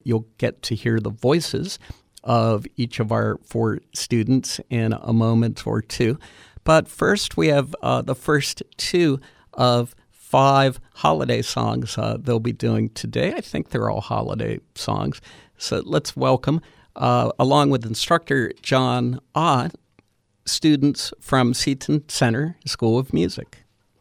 you'll get to hear the voices of each of our 4 students in a moment or two. But first, we have the first 2 of 5 holiday songs they'll be doing today. I think they're all holiday songs. So let's welcome, along with instructor John Ott, students from Seton Center School of Music.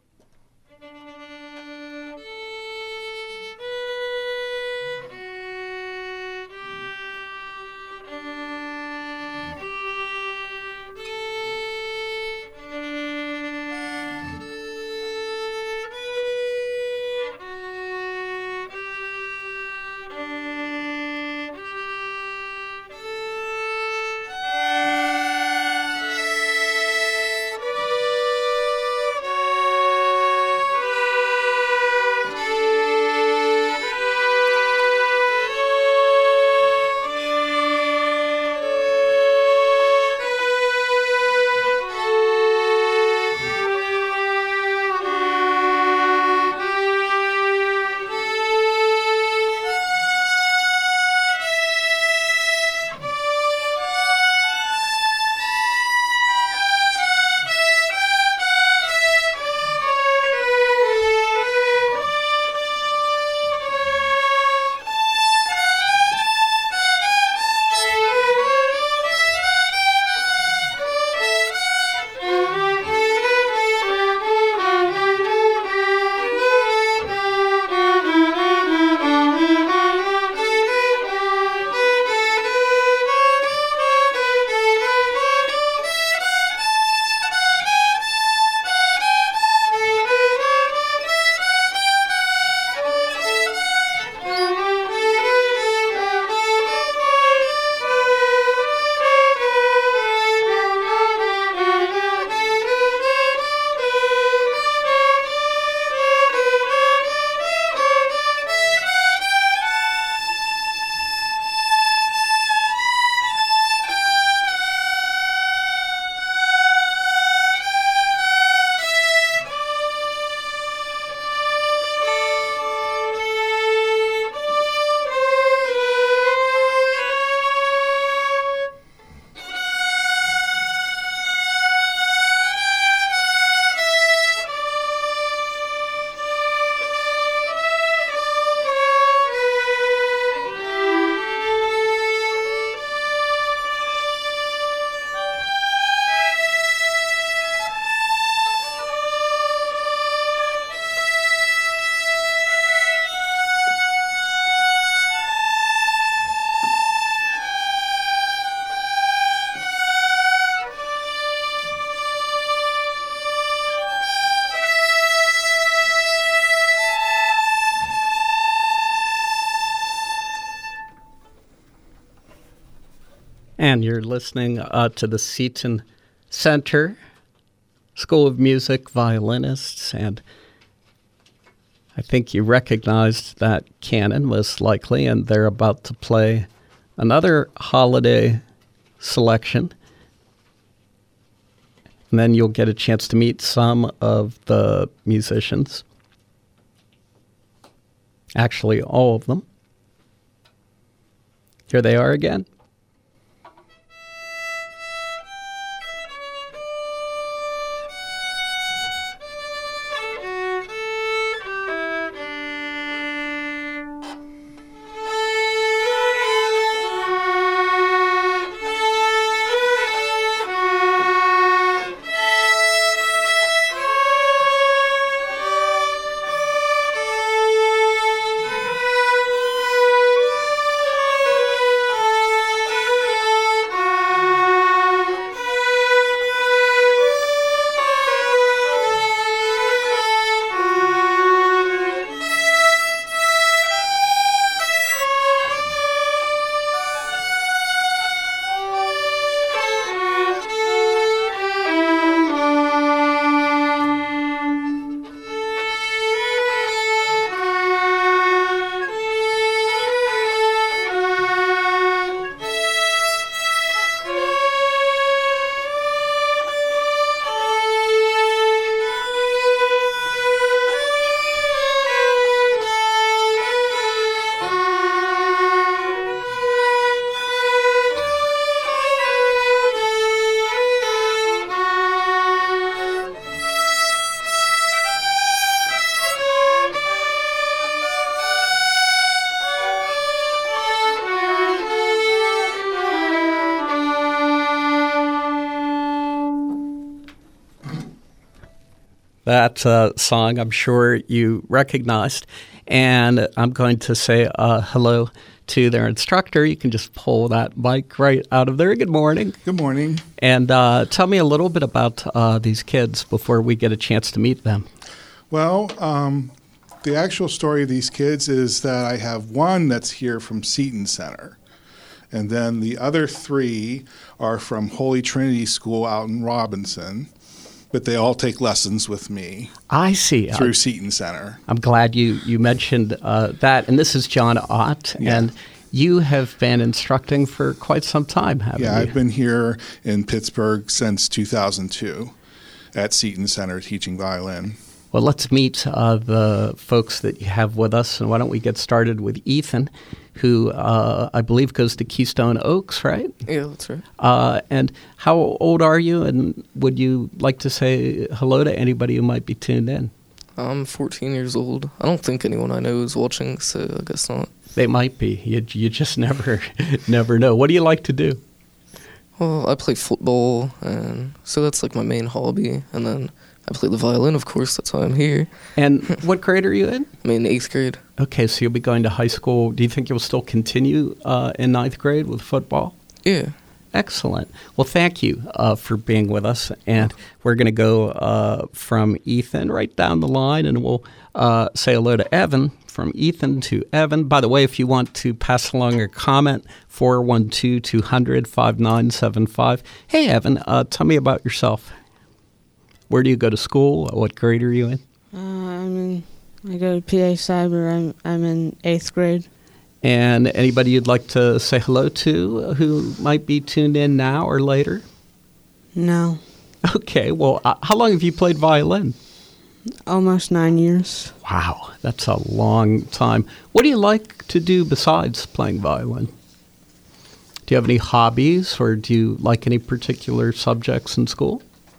And you're listening to the Seton Center School of Music violinists, and I think you recognized that canon most likely, and they're about to play another holiday selection. And then you'll get a chance to meet some of the musicians. Actually, all of them. Here they are again. That song I'm sure you recognized. And I'm going to say hello to their instructor. You can just pull that mic right out of there. Good morning. Good morning. And tell me a little bit about these kids before we get a chance to meet them. Well, the actual story of these kids is that I have one that's here from Seton Center. And then the other three are from Holy Trinity School out in Robinson. But they all take lessons with me. I see. Through Seton Center. I'm glad you mentioned that. And this is John Ott. Yeah. And you have been instructing for quite some time, haven't you? Yeah, I've been here in Pittsburgh since 2002 at Seton Center teaching violin. Well, let's meet the folks that you have with us. And why don't we get started with Ethan, who I believe goes to Keystone Oaks, right? Yeah, that's right. And how old are you? And would you like to say hello to anybody who might be tuned in? I'm 14 years old. I don't think anyone I know is watching, so I guess not. They might be. You just never know. What do you like to do? Well, I play football, and so that's like my main hobby. And then I play the violin, of course. That's why I'm here. And what grade are you in? I'm in 8th grade. Okay, so you'll be going to high school. Do you think you'll still continue in 9th grade with football? Yeah. Excellent. Well, thank you for being with us. And we're going to go from Ethan right down the line, and we'll say hello to Evan, from Ethan to Evan. By the way, if you want to pass along a comment, 412-200-5975. Hey, Evan, tell me about yourself. Where do you go to school? What grade are you in? I go to PA Cyber. I'm in 8th grade. And anybody you'd like to say hello to who might be tuned in now or later? No. Okay, well, how long have you played violin? Almost 9 years. Wow, that's a long time. What do you like to do besides playing violin? Do you have any hobbies, or do you like any particular subjects in school?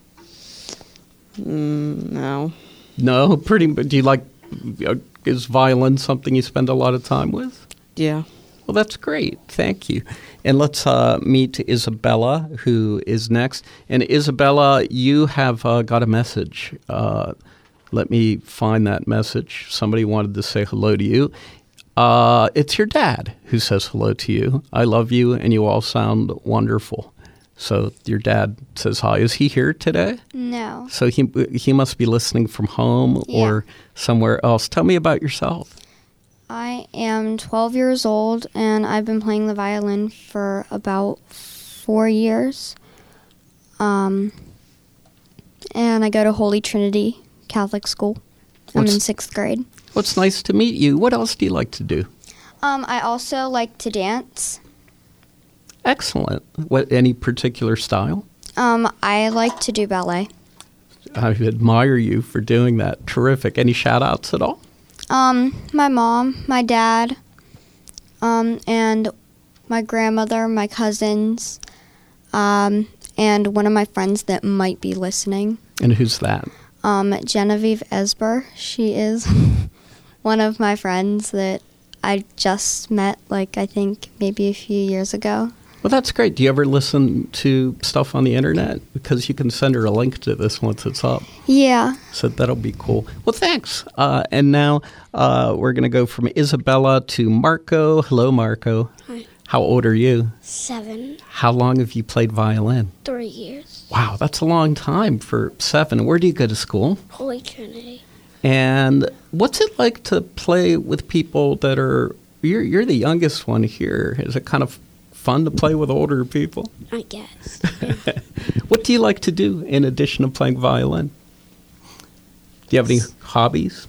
No. No? Do you like, is violin something you spend a lot of time with? Yeah. Well, that's great. Thank you. And let's meet Isabella, who is next. And Isabella, you have got a message. Let me find that message. Somebody wanted to say hello to you. It's your dad who says hello to you. I love you, and you all sound wonderful. So your dad says hi. Is he here today? No. So he must be listening from home or somewhere else. Tell me about yourself. I am 12 years old, and I've been playing the violin for about 4 years. And I go to Holy Trinity Catholic School. I'm in 6th grade. Well, it's nice to meet you. What else do you like to do? I also like to dance. Excellent. Any particular style? I like to do ballet. I admire you for doing that. Terrific. Any shout-outs at all? My mom, my dad, and my grandmother, my cousins, and one of my friends that might be listening. And who's that? Genevieve Esber. She is one of my friends that I just met, I think maybe a few years ago. Well, that's great. Do you ever listen to stuff on the internet? Because you can send her a link to this once it's up. Yeah. So that'll be cool. Well, thanks. And now we're going to go from Isabella to Marco. Hello, Marco. Hi. How old are you? 7. How long have you played violin? 3 years. Wow, that's a long time for 7. Where do you go to school? Holy Trinity. And what's it like to play with people that are, you're the youngest one here. Is it kind of fun to play with older people? I guess. What do you like to do in addition to playing violin? Do you have any hobbies?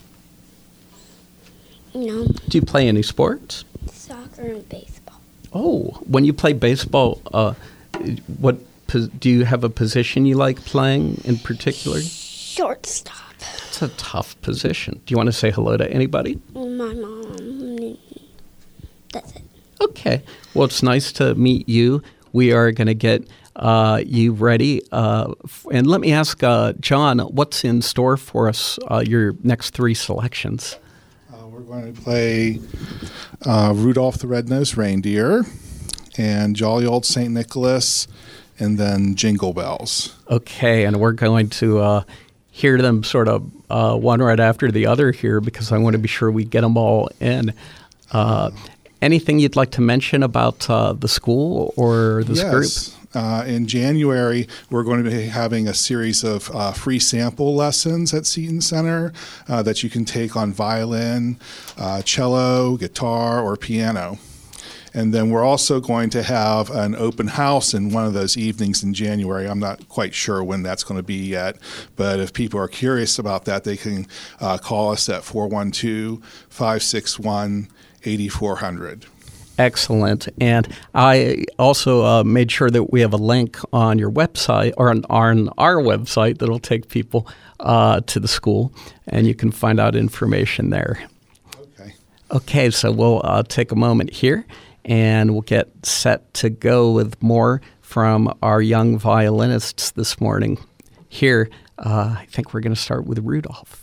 No. Do you play any sports? Soccer and baseball. Oh, when you play baseball, do you have a position you like playing in particular? Shortstop. That's a tough position. Do you want to say hello to anybody? My mom. That's it. Okay. Well, it's nice to meet you. We are going to get you ready. And let me ask John, what's in store for us, your next 3 selections? We're going to play Rudolph the Red-Nosed Reindeer and Jolly Old St. Nicholas, and then Jingle Bells. Okay, and we're going to hear them sort of one right after the other here because I want to be sure we get them all in. Anything you'd like to mention about the school or this group? Yes. In January, we're going to be having a series of free sample lessons at Seton Center that you can take on violin, cello, guitar, or piano. And then we're also going to have an open house in one of those evenings in January. I'm not quite sure when that's going to be yet, but if people are curious about that, they can call us at 412-561-8400. Excellent. And I also made sure that we have a link on your website or on our website that'll take people to the school, and you can find out information there. Okay, so we'll take a moment here, and we'll get set to go with more from our young violinists this morning. Here, I think we're going to start with Rudolph.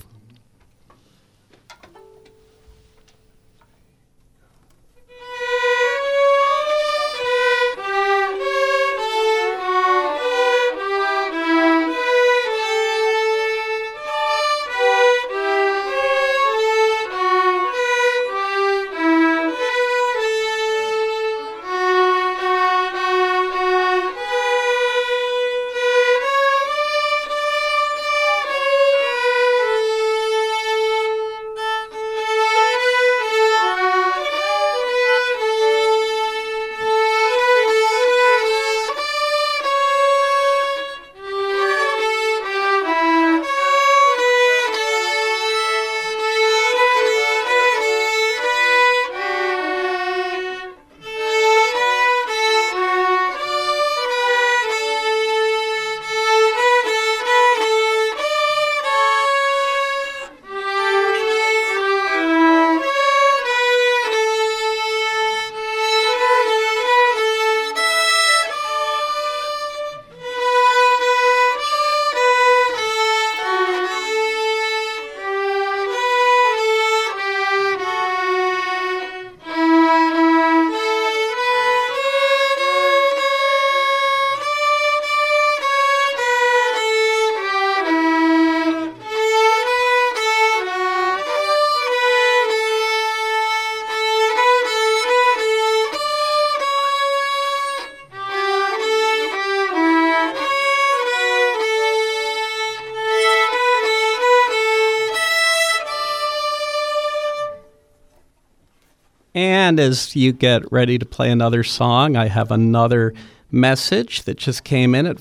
And as you get ready to play another song, I have another message that just came in at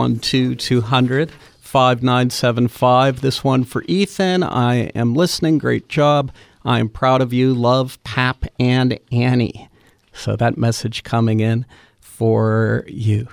412-200-5975. This one for Ethan. I am listening. Great job. I am proud of you. Love, Pap and Annie. So that message coming in for you.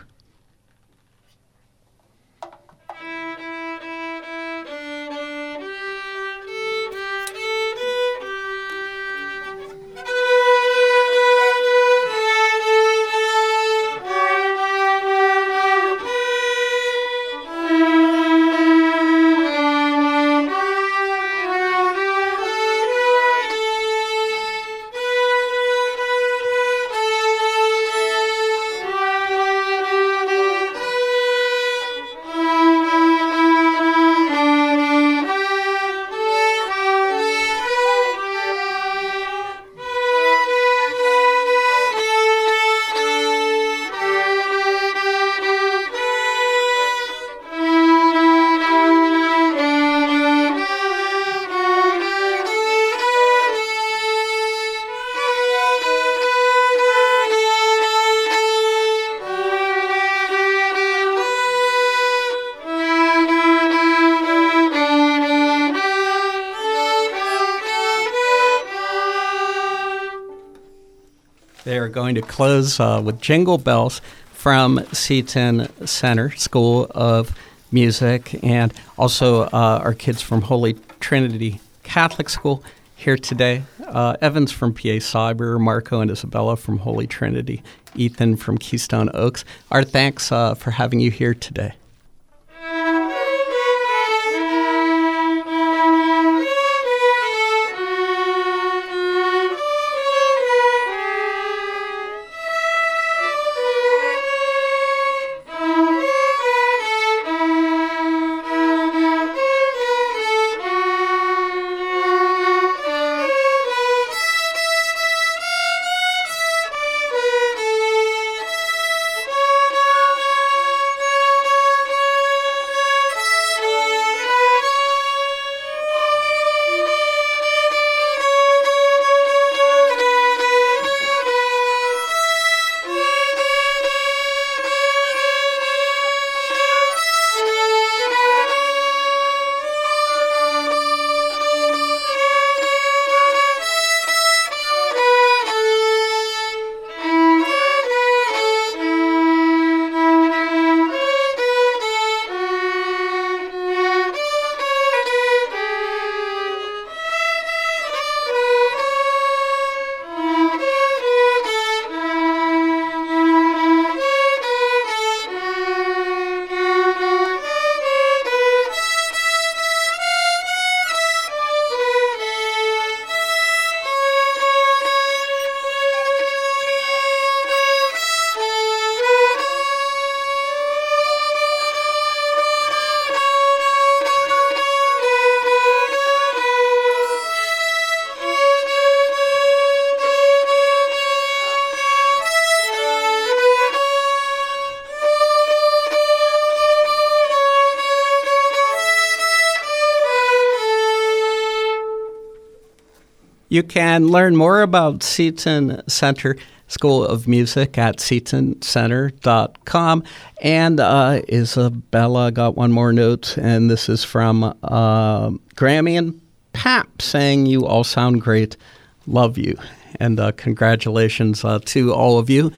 They are going to close with Jingle Bells from Seton Center School of Music, and also our kids from Holy Trinity Catholic School here today. Evans from PA Cyber, Marco and Isabella from Holy Trinity, Ethan from Keystone Oaks. Our thanks for having you here today. You can learn more about Seton Center School of Music at setonscenter.com. And Isabella got one more note, and this is from Grammy and Pap saying, "You all sound great. Love you." And congratulations to all of you.